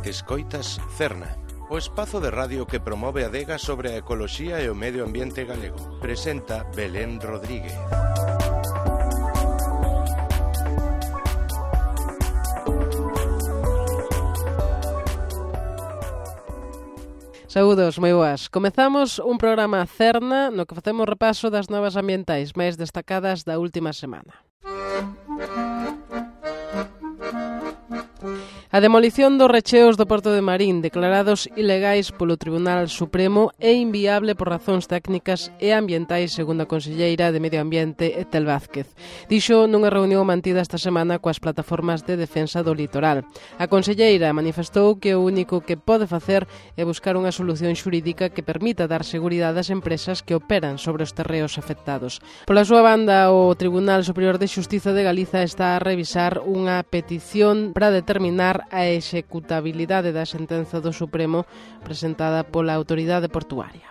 Escoitas Cerna, o espazo de radio que promove a adega sobre a ecoloxía e o medio ambiente galego. Presenta Belén Rodríguez. Saúdos, moi boas. Comezamos un programa Cerna no que facemos repaso das novas ambientais máis destacadas da última semana. A demolición dos recheos do Porto de Marín, declarados ilegais polo Tribunal Supremo e inviable por razóns técnicas e ambientais, segundo a conselleira de Medio Ambiente, Etel Vázquez. Dixo nunha reunión mantida esta semana coas plataformas de defensa do litoral. A conselleira manifestou que o único que pode facer é buscar unha solución xurídica que permita dar seguridade ás empresas que operan sobre os terreos afectados. Pola súa banda, o Tribunal Superior de Xustiza de Galiza está a revisar unha petición para determinar a executabilidade da sentenza do Supremo presentada pola autoridade portuaria.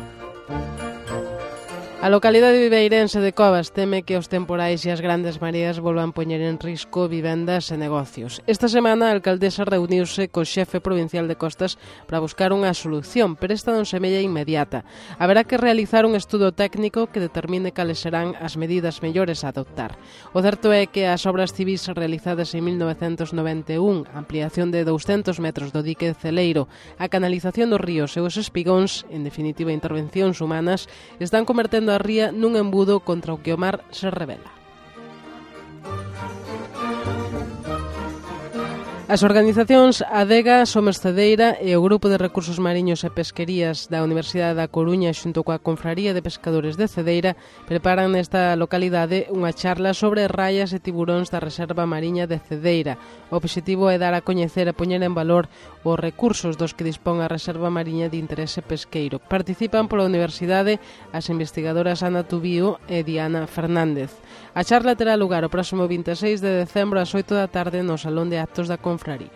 A localidade viveirense de Covas teme que os temporais e as grandes mareas volvan poñer en risco vivendas e negocios. Esta semana a alcaldesa reuniuse co xefe provincial de Costas para buscar unha solución, pero esta non semella inmediata. Haberá que realizar un estudo técnico que determine cales serán as medidas mellores a adoptar. O certo é que as obras civís realizadas en 1991, a ampliación de 200 metros do dique de Celeiro, a canalización dos ríos e os espigóns, en definitiva intervencións humanas, están convertendo a ría nun embudo contra o que o mar se rebela. As organizacións Adega, Somos Cedeira e o Grupo de Recursos Mariños e Pesquerías da Universidade da Coruña xunto coa Confraría de Pescadores de Cedeira preparan nesta localidade unha charla sobre raias e tiburóns da Reserva Mariña de Cedeira. O obxectivo é dar a coñecer e poñer en valor os recursos dos que dispón a Reserva Mariña de interese pesqueiro. Participan pola Universidade as investigadoras Ana Tubío e Diana Fernández. A charla terá lugar o próximo 26 de decembro ás 8 da tarde no Salón de Actos da Confraría.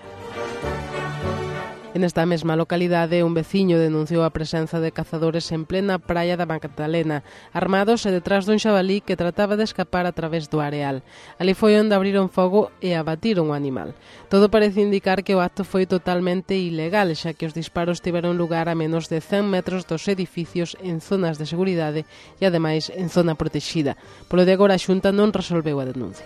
En esta mesma localidade, un veciño denunciou a presenza de cazadores en plena praia da Magdalena, armados e detrás dun xabalí que trataba de escapar a través do areal. Ali foi onde abriron fogo e abatiron o animal. Todo parece indicar que o acto foi totalmente ilegal, xa que os disparos tiveron lugar a menos de 100 metros dos edificios en zonas de seguridade e, ademais, en zona protexida. Polo de agora, a Xunta non resolveu a denuncia.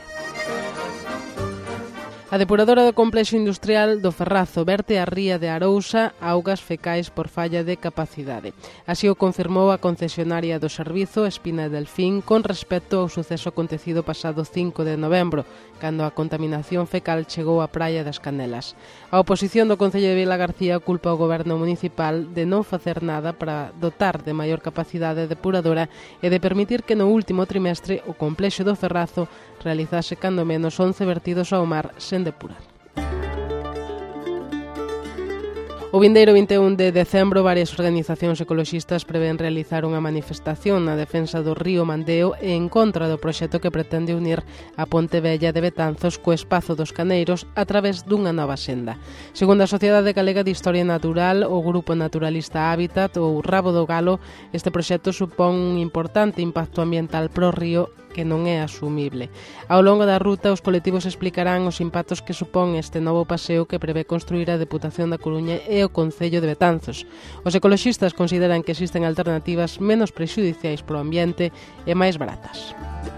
A depuradora do complexo industrial do Ferrazo verte a ría de Arousa augas fecais por falla de capacidade. Así o confirmou a concesionaria do servizo Espina Delfín con respecto ao suceso acontecido pasado 5 de novembro, cando a contaminación fecal chegou á praia das Canelas. A oposición do Concello de Vilagarcía culpa ao goberno municipal de non facer nada para dotar de maior capacidade depuradora e de permitir que no último trimestre o complexo do Ferrazo realizase cando menos 11 vertidos ao mar sen depurar. O vindeiro 21 de decembro, varias organizacións ecoloxistas prevén realizar unha manifestación na defensa do río Mandeo e en contra do proxecto que pretende unir a Ponte Vella de Betanzos co espazo dos Caneiros a través dunha nova senda. Segundo a Sociedade Galega de Historia Natural, o Grupo Naturalista Hábitat ou Rabo do Galo, este proxecto supón un importante impacto ambiental pro río que non é asumible. Ao longo da ruta, os colectivos explicarán os impactos que supón este novo paseo que prevé construir a Deputación da Coruña e o Concello de Betanzos. Os ecoloxistas consideran que existen alternativas menos prexudiciais para o ambiente e máis baratas.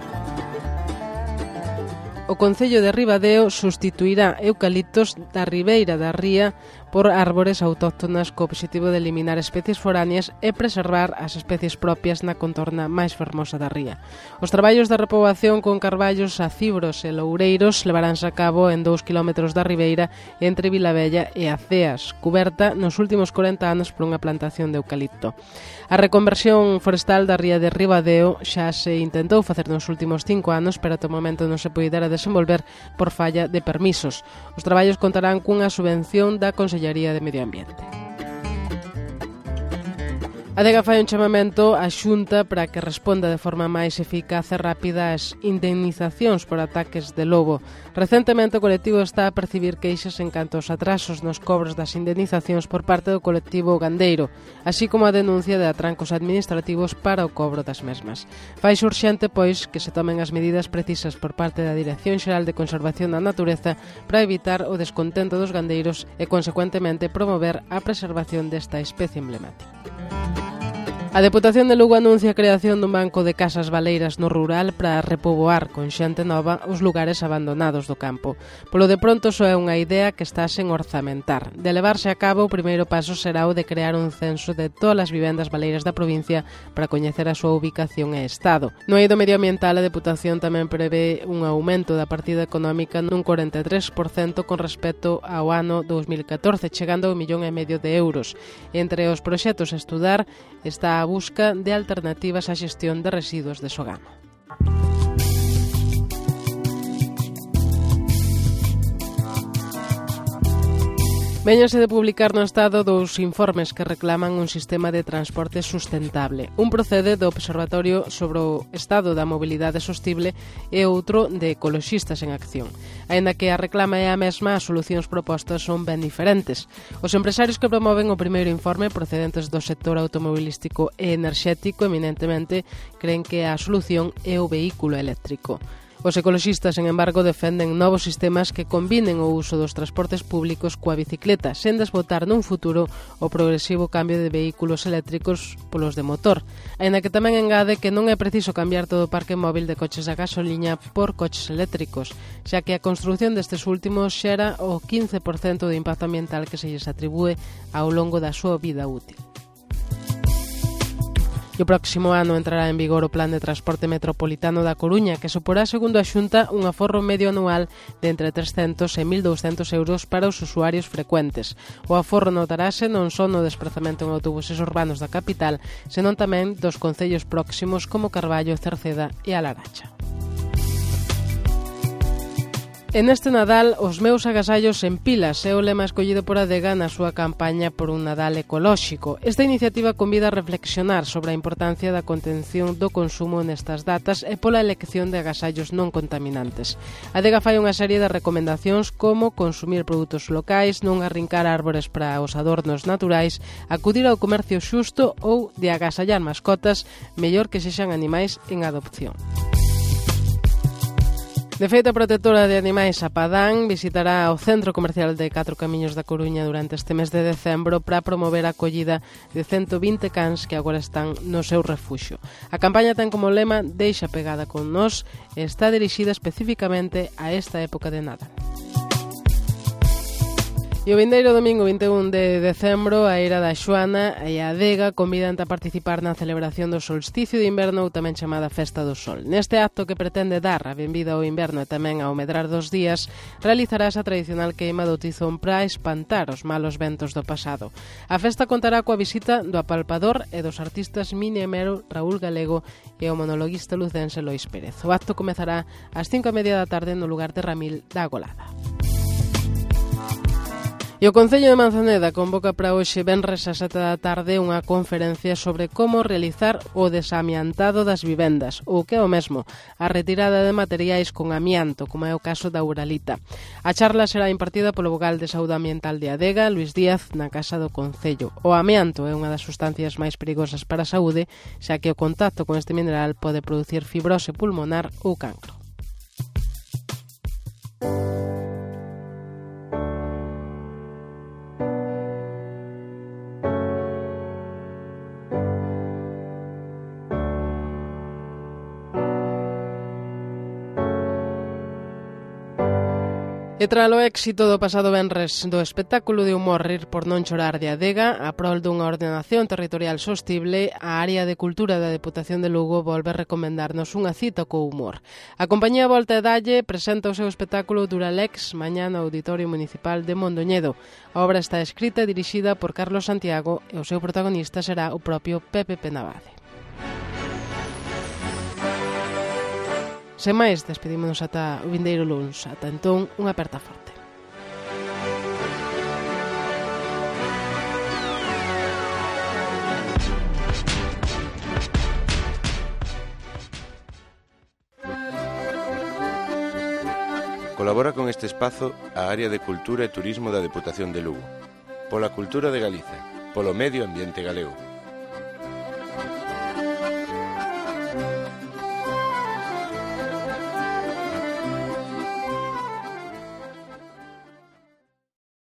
O Concello de Ribadeo sustituirá eucaliptos da ribeira da ría por árbores autóctonas co obxectivo de eliminar especies foráneas e preservar as especies propias na contorna máis fermosa da ría. Os traballos de repoboación con carballos, acibros e loureiros levaránse a cabo en 2 km da ribeira entre Vilavella e Aceas, cuberta nos últimos 40 anos por unha plantación de eucalipto. A reconversión forestal da ría de Ribadeo xa se intentou facer nos últimos 5 anos, pero ata o momento non se poidera desenvolver por falla de permisos. Os traballos contarán cunha subvención da Consellería de Medio Ambiente. Adega fai un chamamento á Xunta para que responda de forma máis eficaz e rápida ás indemnizacións por ataques de lobo. Recentemente o colectivo está a percibir queixas en canto aos atrasos nos cobros das indemnizacións por parte do colectivo gandeiro, así como a denuncia de atrancos administrativos para o cobro das mesmas. Faise urxente, pois, que se tomen as medidas precisas por parte da Dirección Xeral de Conservación da Natureza para evitar o descontento dos gandeiros e, consecuentemente, promover a preservación desta especie emblemática. A Deputación de Lugo anuncia a creación dun banco de casas baleiras no rural para repoboar con xente nova os lugares abandonados do campo. Polo de pronto só é unha idea que está sen orzamentar. De levarse a cabo, o primeiro paso será o de crear un censo de todas as vivendas baleiras da provincia para coñecer a súa ubicación e estado. No eido medioambiental, a Deputación tamén prevé un aumento da partida económica nun 43% con respecto ao ano 2014, chegando a 1,5 millón de euros. Entre os proxectos a estudar está a busca de alternativas á xestión de residuos de Sogama. Véñanse de publicar no Estado dous informes que reclaman un sistema de transporte sustentable. Un procede do Observatorio sobre o Estado da Mobilidade Sostible e outro de Ecoloxistas en Acción. Aínda que a reclama é a mesma, as solucións propostas son ben diferentes. Os empresarios que promoven o primeiro informe, procedentes do sector automobilístico e enerxético, eminentemente, creen que a solución é o vehículo eléctrico. Os ecoloxistas, sen embargo, defenden novos sistemas que combinen o uso dos transportes públicos coa bicicleta, sen desbotar nun futuro o progresivo cambio de vehículos eléctricos polos de motor. Aínda que tamén engade que non é preciso cambiar todo o parque móvil de coches a gasoliña por coches eléctricos, xa que a construción destes últimos xera o 15% do impacto ambiental que se lles atribúe ao longo da súa vida útil. E o próximo ano entrará en vigor o Plan de Transporte Metropolitano da Coruña, que suporá, segundo a Xunta, un aforro medio anual de entre 300 e 1.200 euros para os usuarios frecuentes. O aforro notarase non só no desprazamento en autobuses urbanos da capital, senón tamén dos concellos próximos como Carballo, Cerceda e A Laracha. E neste Nadal, os meus agasallos en pilas é o lema escollido por Adega na súa campaña por un Nadal ecolóxico. Esta iniciativa convida a reflexionar sobre a importancia da contención do consumo nestas datas e pola elección de agasallos non contaminantes. Adega fai unha serie de recomendacións como consumir produtos locais, non arrincar árbores para os adornos naturais, acudir ao comercio xusto ou de agasallar mascotas, mellor que sexan animais en adopción. De feito, a protectora de animais a Padán visitará o Centro Comercial de 4 Camiños da Coruña durante este mes de decembro para promover a acollida de 120 cans que agora están no seu refuxio. A campaña ten como lema "Deixa pegada con nós" e está dirixida especificamente a esta época de Nadal. E o vindeiro domingo 21 de decembro, a Eira da Xoana e a Adega convidan a participar na celebración do solsticio de inverno ou tamén chamada Festa do Sol. Neste acto que pretende dar a benvida ao inverno e tamén ao medrar dos días, realizarás a tradicional queima do tizón para espantar os malos ventos do pasado. A festa contará coa visita do apalpador e dos artistas Mini Emero, Raúl Galego e o monologuista lucense Lois Pérez. O acto comezará ás 5:30 da tarde no lugar de Ramil da Golada. E o Concello de Manzaneda convoca para hoxe venres ás 7 da tarde unha conferencia sobre como realizar o desamiantado das vivendas, ou que é o mesmo, a retirada de materiais con amianto, como é o caso da Uralita. A charla será impartida polo vogal de Saúde Ambiental de Adega, Luis Díaz, na Casa do Concello. O amianto é unha das sustancias máis perigosas para a saúde, xa que o contacto con este mineral pode producir fibrose pulmonar ou cancro. E tras o éxito do pasado venres do espectáculo de humor Rir por non chorar de Adega, a prol dunha ordenación territorial sostible, a área de cultura da Deputación de Lugo volve a recomendarnos unha cita co humor. A compañía Volta e Dalle presenta o seu espectáculo Duralex mañá no Auditorio Municipal de Mondoñedo. A obra está escrita e dirixida por Carlos Santiago e o seu protagonista será o propio Pepe Penabade. Sen máis, despedímonos ata o vindeiro luns. Ata entón, unha aperta forte. Colabora con este espazo a Área de Cultura e Turismo da Deputación de Lugo. Pola cultura de Galiza, polo medio ambiente galego.